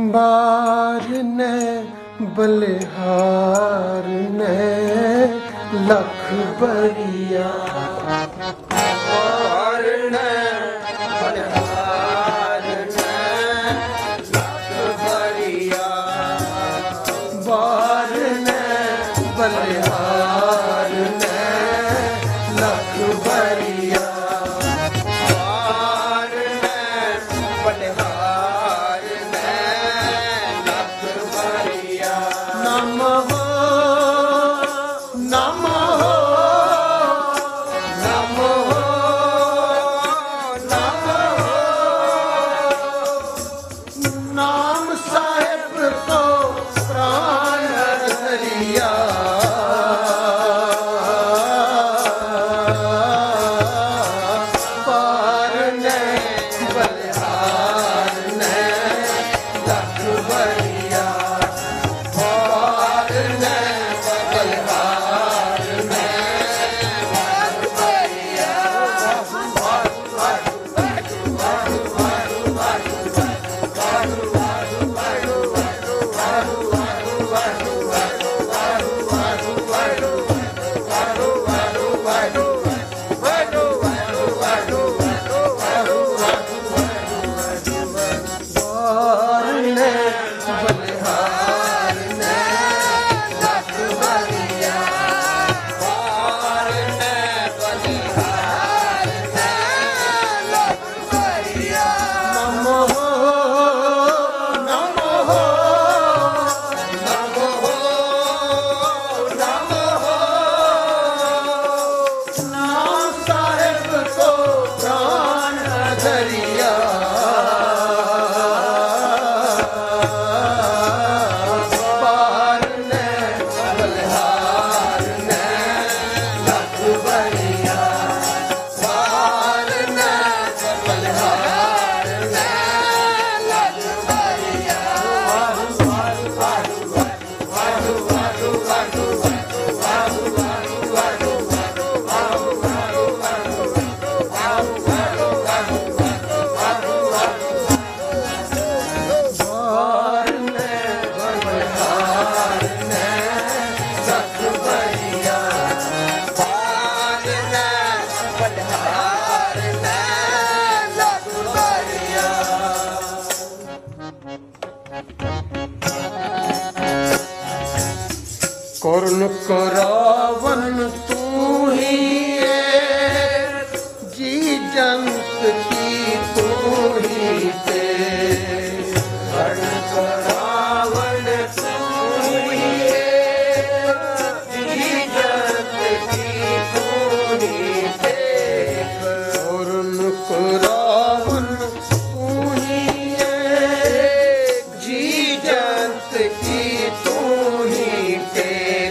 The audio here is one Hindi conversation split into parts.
बार ने बलिहार ने लख बरिया बार ने बलिहार ने लख बरिया बार ने बलिहार ने लख बरिया बार ने बलिहार नमो नमो नमो नमो नाम साहिब को प्राण धरिया पार ने बलिहार ने लख बरिया कर्ण करावन तू ही जी जंत की तू ही ते कर्ण करावन तू ही जी जंत की तू ही ते कर्ण करावन तू ही जी जंत की तू ही ते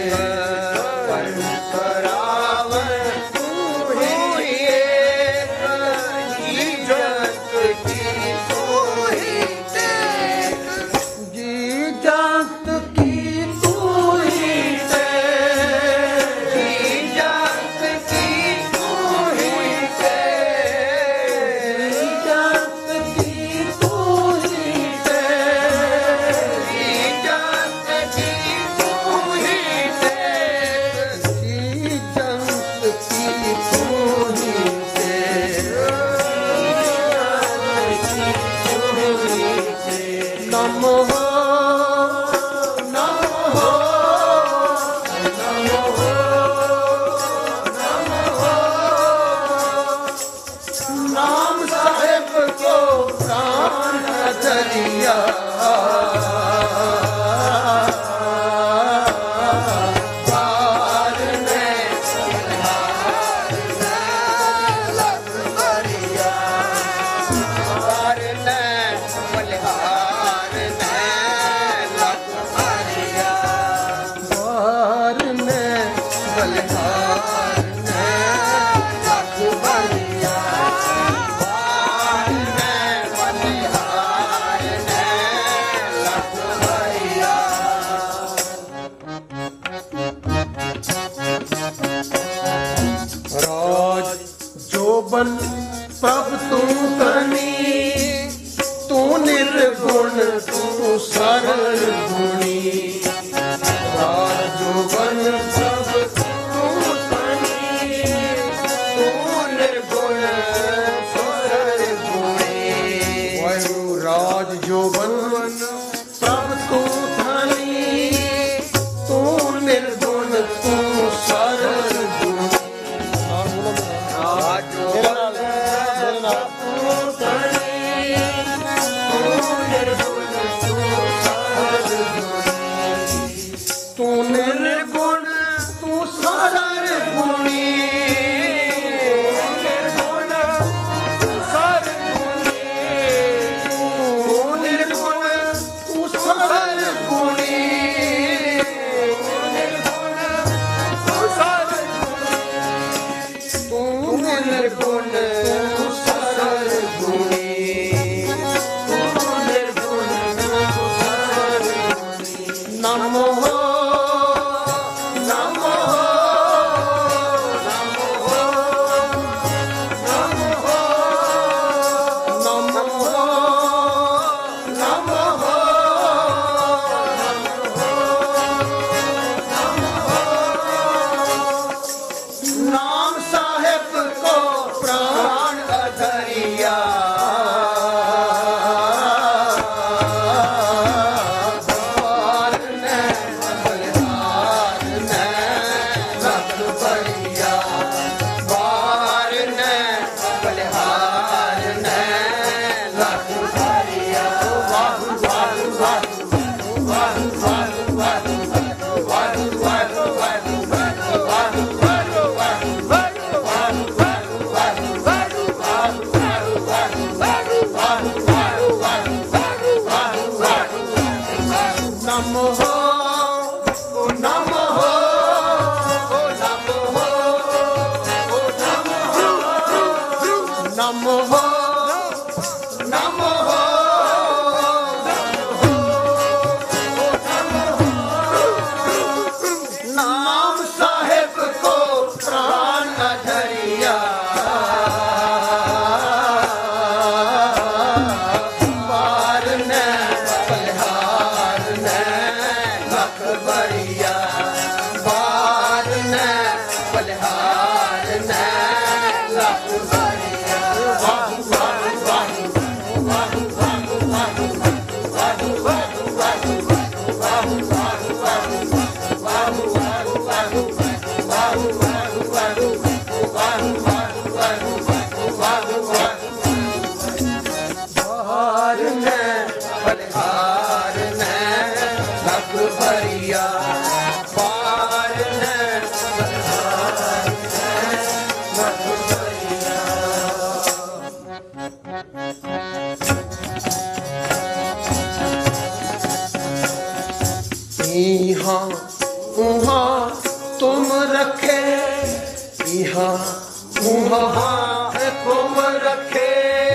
नमो नमो नमो नमो नाम साहिब को प्राण धरिया जोबन प्रभ तू तनी तू निर्गुण तू निर्गुण तू सर्वगुणी, तू निर्गुण तू सर्वगुणी। नमो नमो यहाँ उहाँ तुम रखे, यहाँ उहाँ तुम रखे,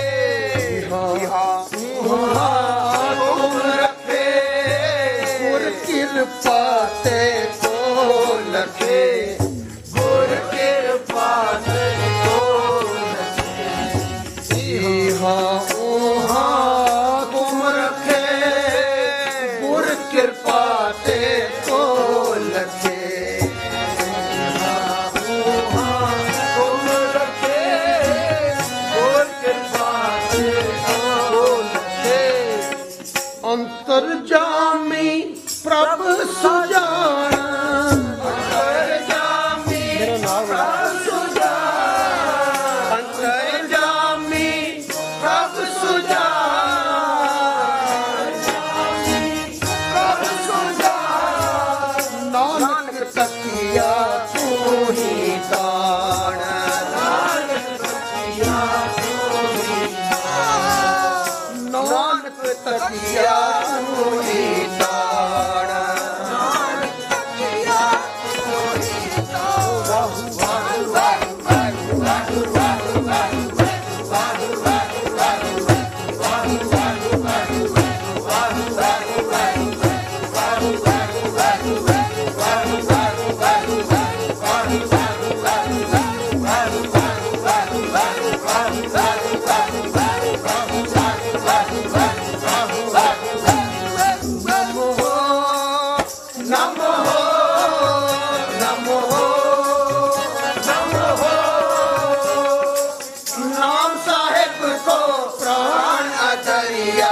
यहाँ उहाँ तुम रखे, गुर कृपा ते को लखे, गुर कृपा ते को लखे। यहाँ उहाँ तुम रखे, गुर कृपा ते को लखे। तुम रखे गुर कृपा ते को लखे। अंतर्जामी प्रभु सुजान, अंतर्जामी प्रभु सुजान, अंतर्जामी प्रभु सुजान, नानक तकिया तू ही ताण, नानक तकिया तू ही ताण, नानक तकिया तू ही ताण, नानक तकिया तू ही ताण। वाहु वाहु वाहु वाहु वाहु वाहु वाहु वाहु वाहु वाहु वाहु वाहु वाहु वाहु वाहु वाहु वाहु वाहु वाहु नाम साहेब को प्राण अजरिया,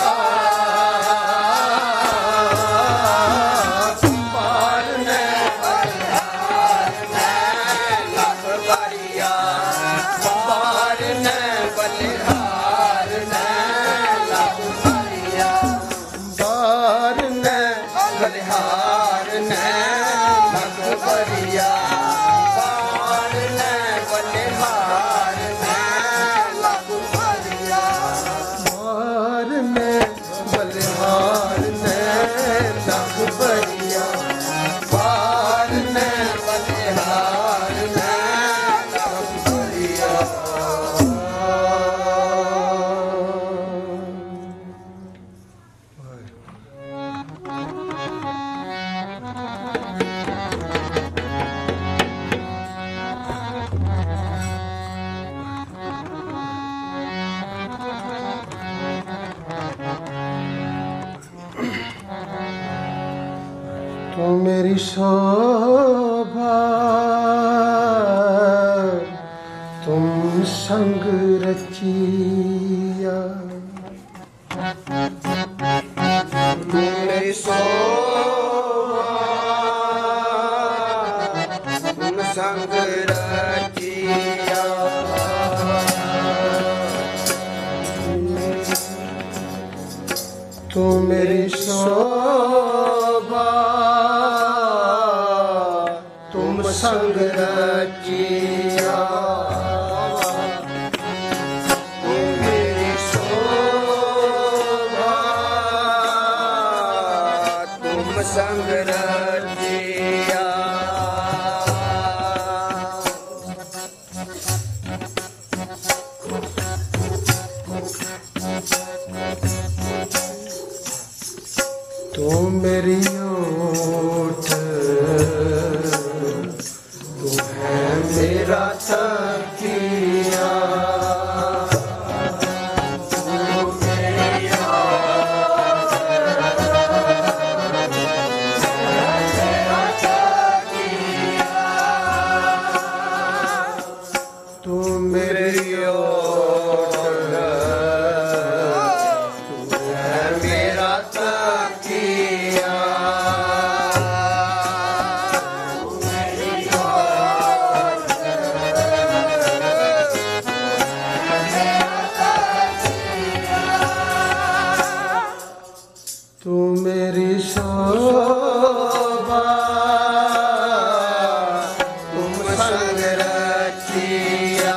बलिहार ने लग बरिया, बार ने बलिहार ने लग बरिया, बार ने बलिहार ने लग बरिया, बार ने बलिहार ने मेरी शोभा तुम संग रचिया, मेरी शोभा तुम संग रचिया, तू मेरी शोभा तुम संग रचिया, तू मेरी शोभा तुम संग रचिया, तू मेरी ओट तू है मेरा तकिया, तू मेरी ओट मेरा तकिया, तू मेरी ओट तू है मेरा तकिया, तू मेरी शोभा तुम संग रचिया,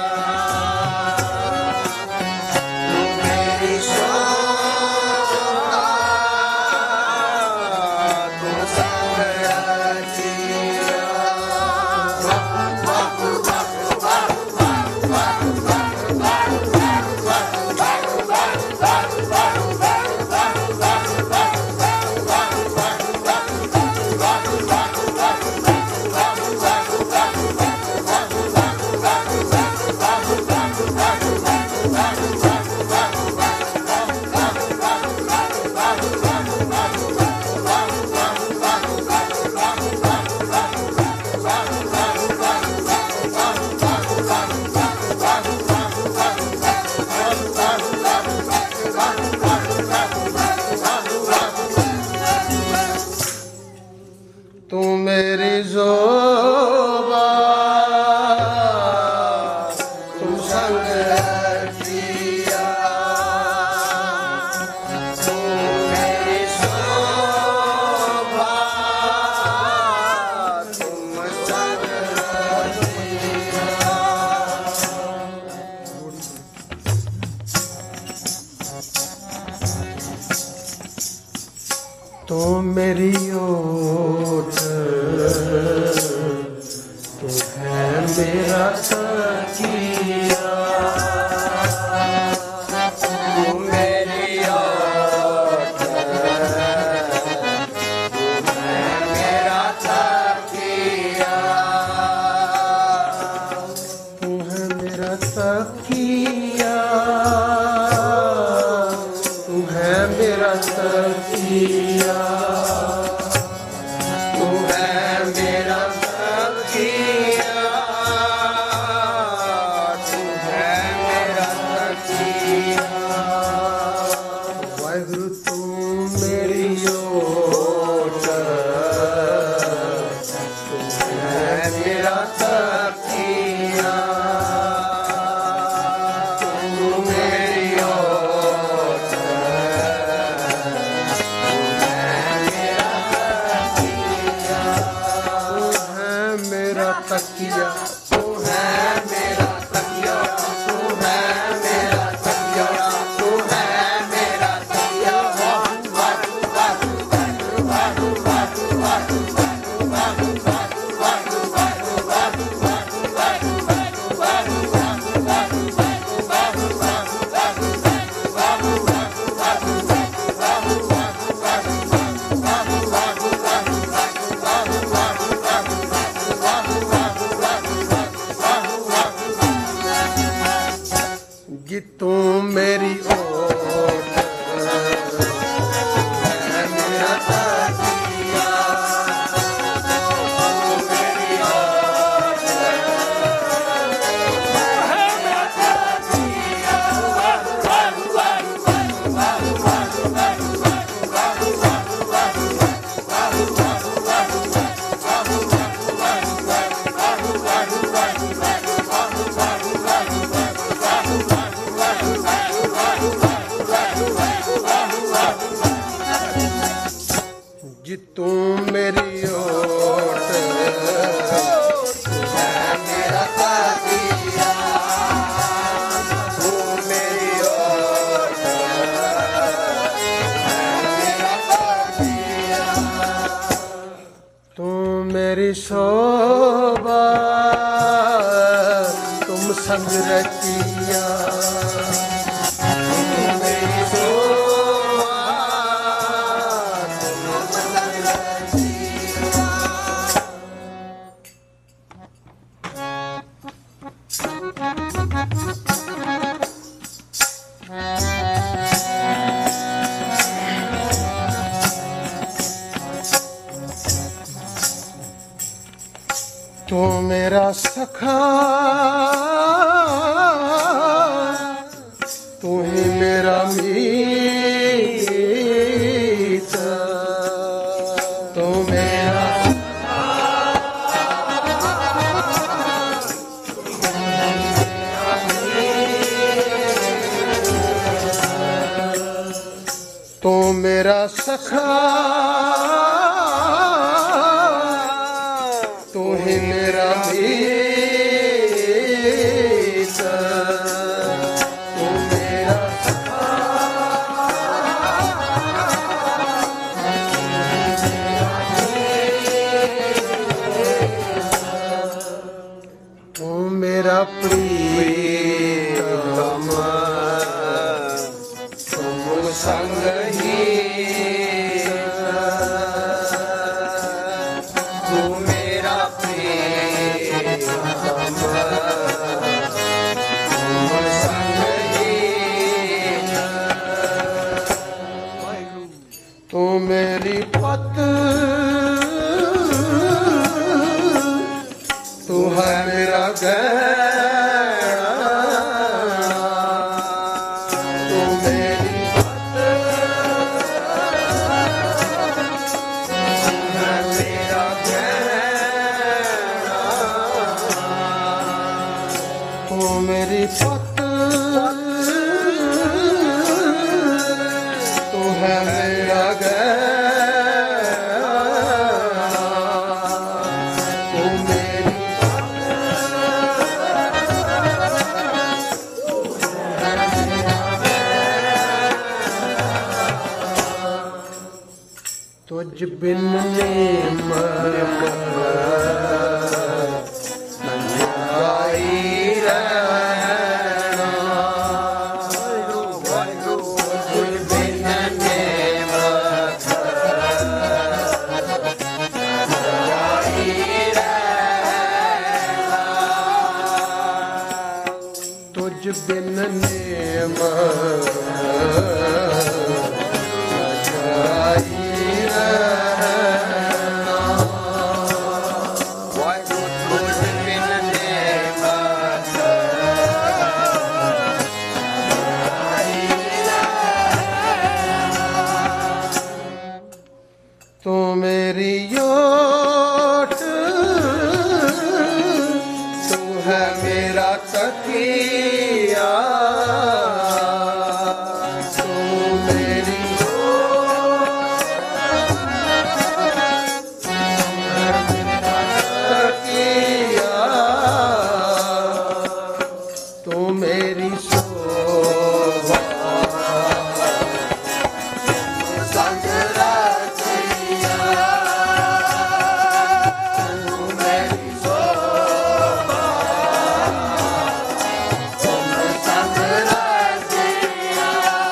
तू मेरी शोभा तुम संग रचिया, तू मेरी शोभा तुम संग रचिया, तू मेरी शोभा तुम संग रचिया, तू मेरी ओट तू है मेरा तकिया, तू मेरी ओट तू है मेरा तकिया, तू है मेरा तकिया, तू है मेरा तकिया, तू है मेरा तकिया, तू है मेरा तकिया, वाहिगुरु तू मेरी ओट तू है मेरा तकिया, तू मेरी ओट तकिया, तू है मेरा तकिया, तू है मेरा तकिया, तू है मेरा तकिया, शोभा तुम संग रतिया, मेरी शोभा तुम संग रतिया। तू मेरा सखा, तू ही मेरा मीत, तू मेरा तू मेरा सखा, तू ही मेरा मीत, तू मेरा सखा, तू मेरा प्रीतम, तुम संग ही, तू मेरा प्रीतम, तुम संग ही, तू मेरी पत, तू है मेरा गहना, तू मेरी पत, तू है मेरा गहना, तू मेरी पत, तू है मेरा गहना, तू मेरी तुझ बिन नेम नंगाई रहना, तुझ बिन नेम नंगाई रहना, तुझ बिन नेम तू मेरी योट, तू है मेरा तकिया, तू मेरी योट, तू है मेरा तकिया, तू मेरी शोभा संग रतिया, तू मेरी शोभा तुम संग रतिया।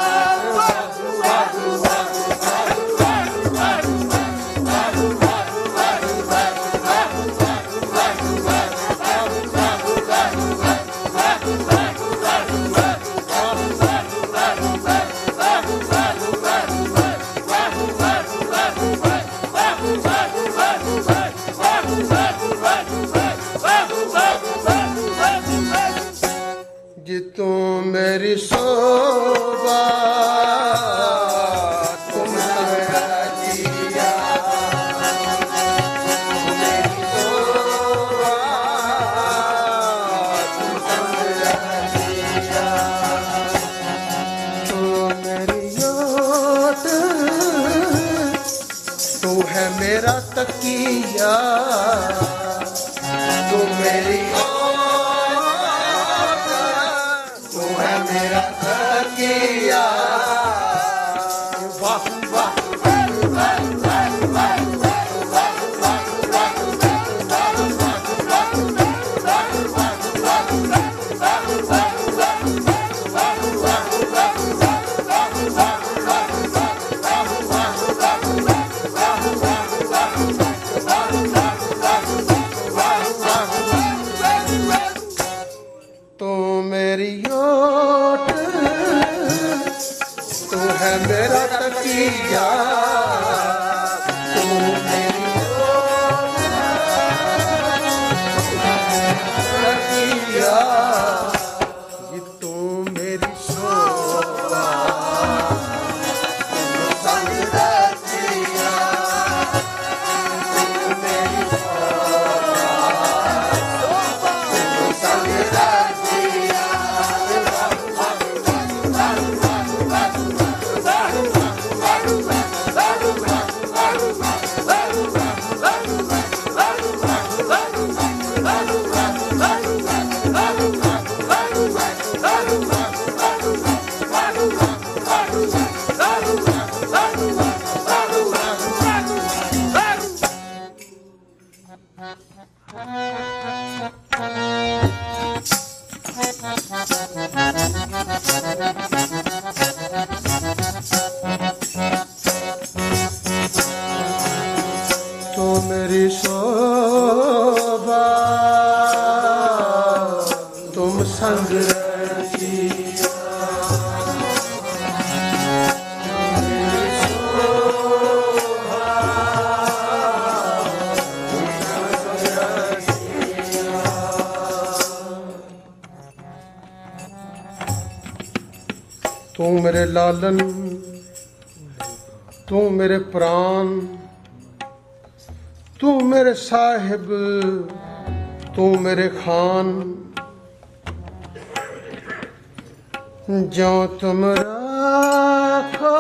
जी तू मेरी शोभा तुम संग रतिया, मेरी शोभा तुम संग रतिया, तू मेरी योट, तू है मेरा तकिया, तू मेरी तू है मेरा तकिया, वाह वाह रसिया तू मेरी रसिया ये तू मेरी शोभा संग रसिया तू मेरी शोभा संग रसिया तू मेरी शोभा तुम संग रसिया मेरी शोभा तुम संग रसिया तू मेरे लालन तू मेरे प्राण तू मेरे साहिब तू मेरे खान जो तुम राखो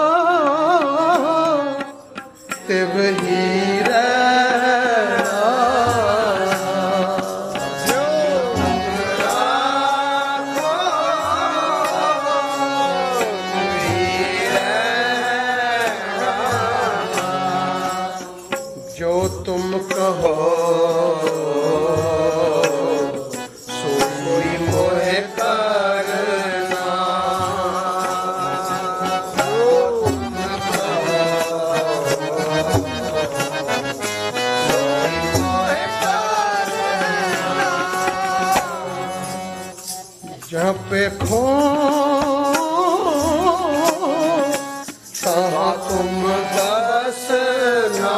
ते वही रहना जो तुम राखो वही रहना जो तुम कहो सो कोई मोहे करना जो तुम कहो कोई मोहे करना जहाँ पे खो तहाँ तुम बसना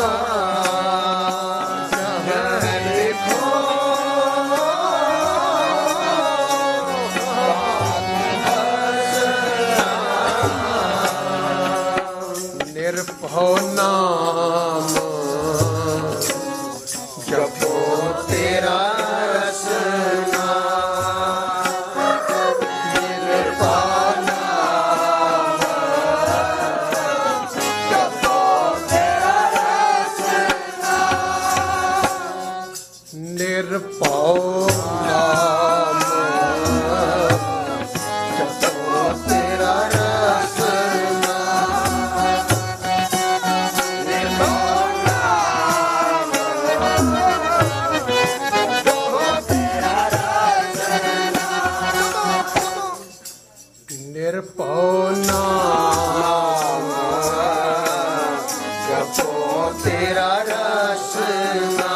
निर्भव नाम जपो तेरा रसना निर्भव नाम जपो तेरा रसना निर्भव नाम जपो तेरा रसना निर्भव नाम जपो तेरा रसना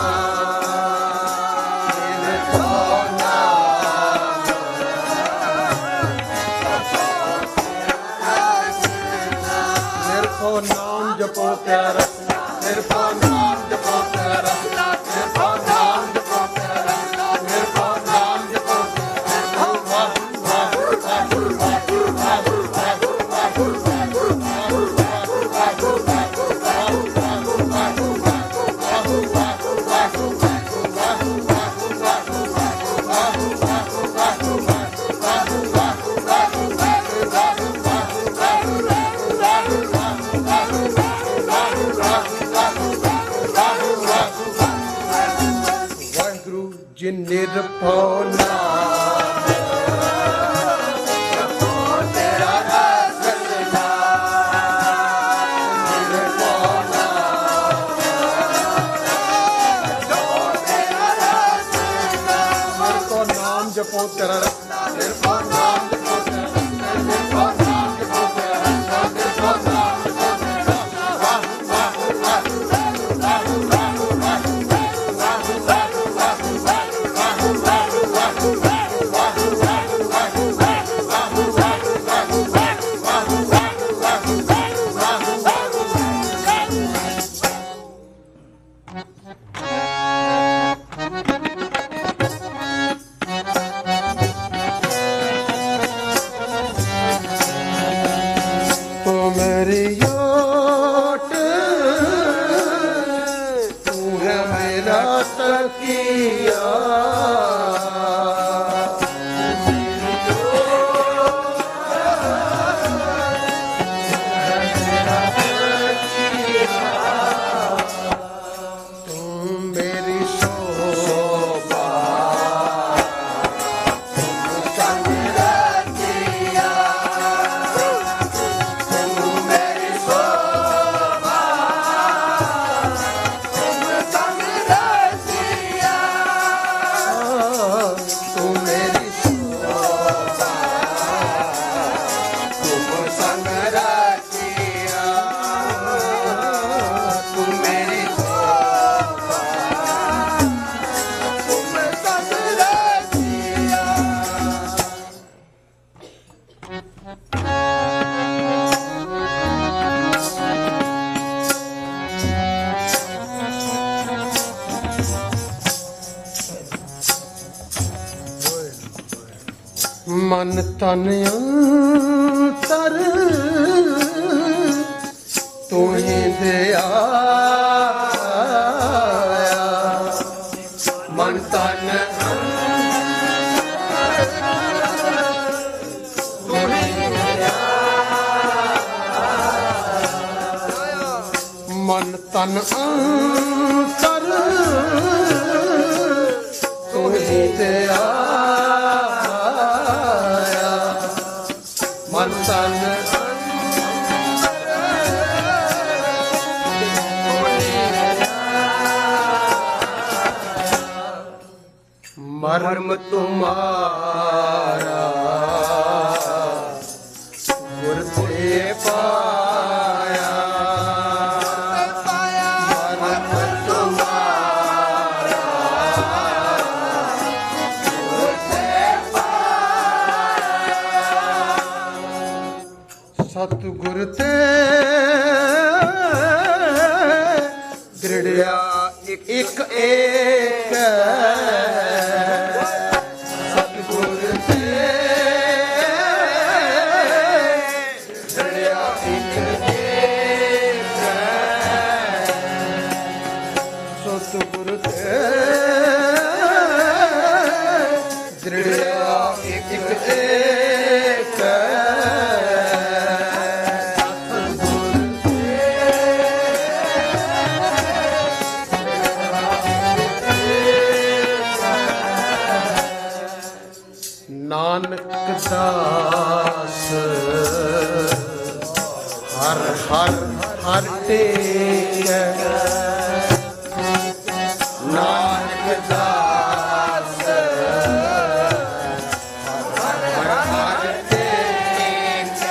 निर्भव नाम निर्भव नाम जपो तेरा रसना निर्भव नाम जपो तेरा रसना निर्भव नाम जपो तेरा रसना निर्भव नाम जपो वाहिगुरु जी निर्भव नाम जपो तेरा रसना निर्भव नाम जपो तेरा रसना निर्भव नाम जपो तेरा रसना निर्भव नाम जपो तेरा रसना निर्भव नाम जपो तेरा रसना निर्भव नाम जपो मन तन अंतर तुही दया मन तन मन तन अंतर तुही दया मन तन मर्म तुम्हारा गुर से पाया मर्म तुम्हारा गुर से पाया सतगुर ते दृढ़या एक एक सतगुर ते दृढ़या एक एक सतगुर ते दृढ़या एक एक नानक दास हर हर हर टेक नानक दास हर हर टेक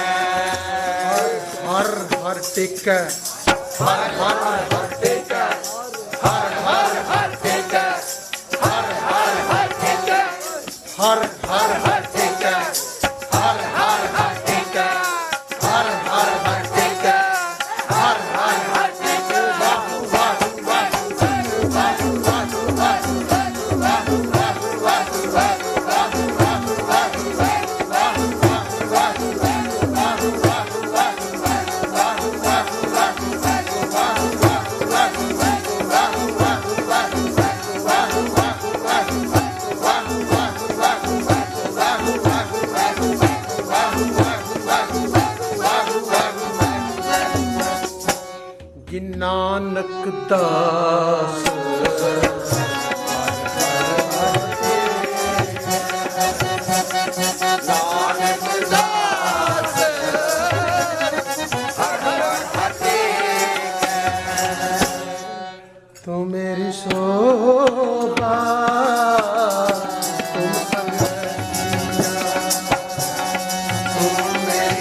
हर हर टेक हर हर हर टेक हर हर हर टेक हर हर हर टेक हर हर हर टेक हर हर हर टेक हर हर हर टेक हर हर हर टेक वाहु वाहु वाहु वाहु वाहु वाहु वाहु वाहु वाहु वाहु वाहु वाहु वाहु वाहु वाहु वाहु नानक दास नानक दास हर हर टेक तू मेरी शोभा तुम संग तुम मेरी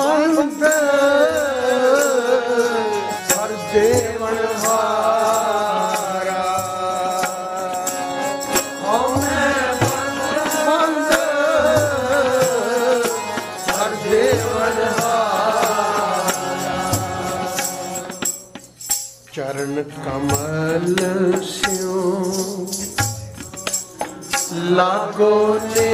पंथ हर देवन हारा पंथ हर देवन हारा चरण कमल स्यों लागो ने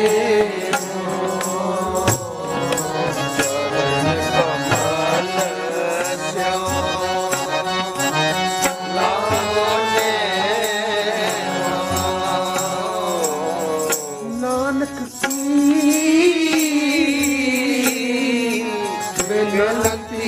नानक की विनती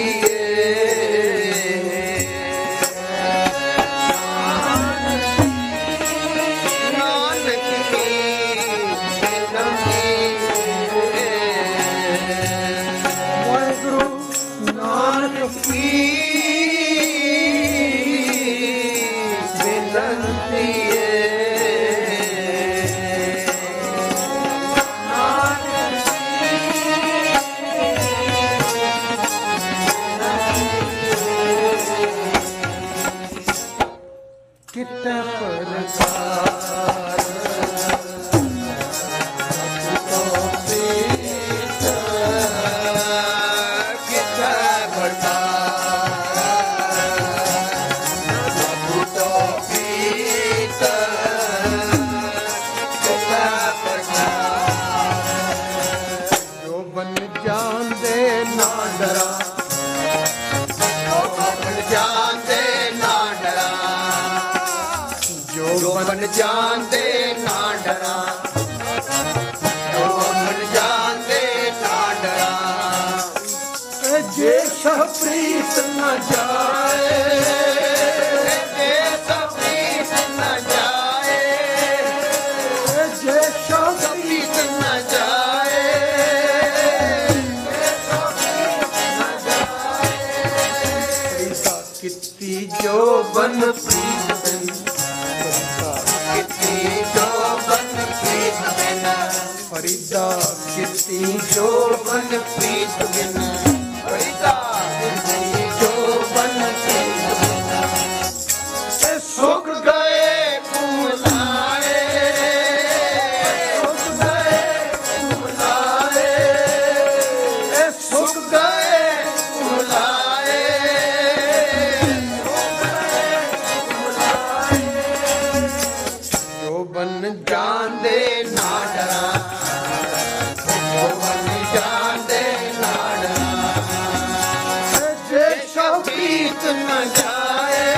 जानते ना डरा मन जानते ना डरा जे प्रीत न जाए जे प्रीत न जाए जे प्रीत न जाए कितनी जो बन प्रीत फरीदा कितनी जो बन प्रीत बिन फरीदा कितनी जो बन प्रीत बिन सुख गए कुलाए सुख गए कुलाए सुख गए कुलाए जो बन जाने ना डरा प्रीत न जाए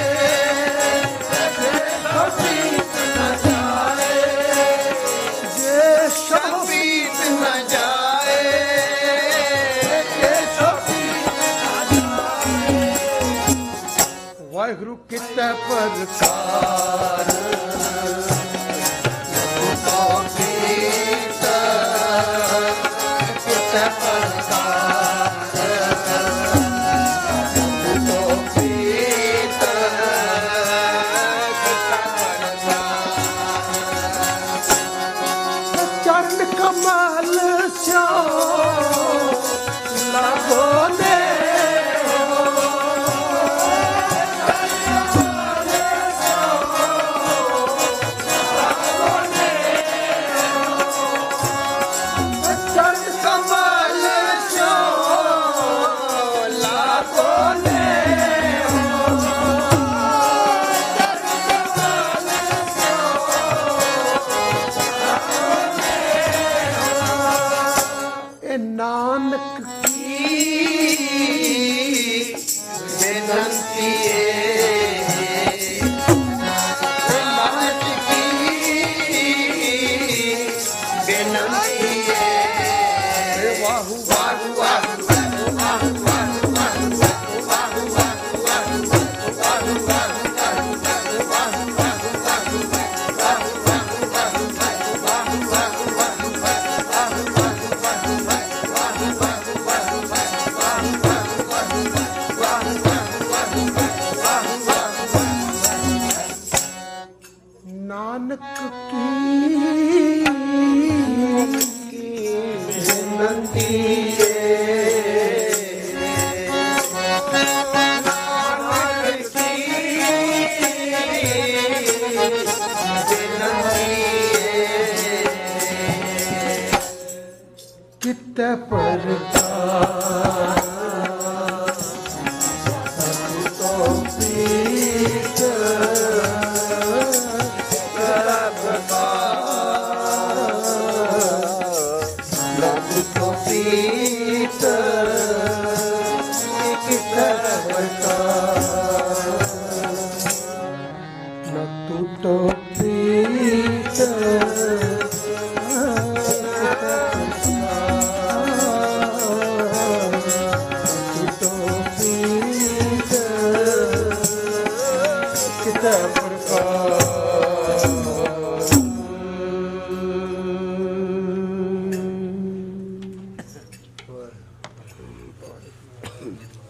प्रीत न जाए जे प्रीत न जाए वाहिगुरु किते प्रकार किते प्रकार कमल श्याम लागो ने चरण कमल श्याम लागो ने नानक की विनती नानक की विनती वाहु वाहु वाहु नानक की विनती कितै प्रकार तो प्रीत लघु तो प्रीत कितै प्रकार न टूटो प्रीत कितै प्रकार